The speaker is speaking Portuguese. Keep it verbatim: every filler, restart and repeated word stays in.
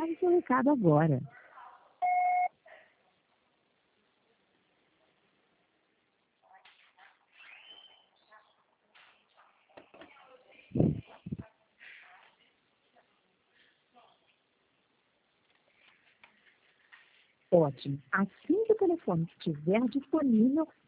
grave seu recado agora. Ótimo. Assim que o telefone estiver disponível,